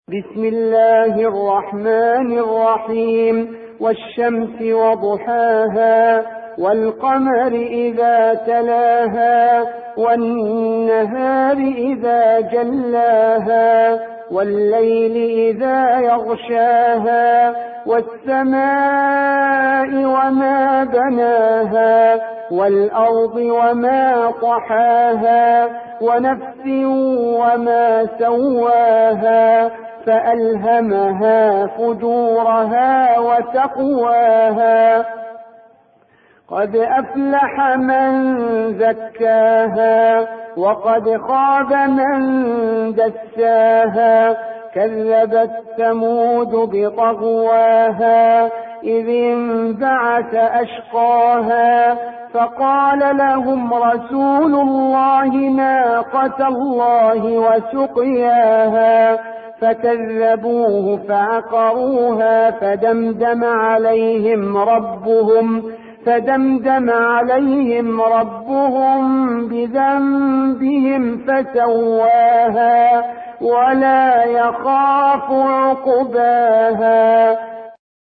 بسم الله الرحمن الرحيم. والشمس وضحاها والقمر إذا تلاها والنهار إذا جلاها والليل إذا يغشاها والسماء وما بناها والأرض وما طحاها ونفس وما سواها فألهمها فجورها وتقواها قد أفلح من زكاها وقد خاب من دساها كذبت ثمود بطغواها إذ انبعث أشقاها فقال لهم رسول الله ناقة الله وسقياها فكذبوه فعقروها فدمدم عليهم ربهم بذنبهم فسواها ولا يخاف عقباها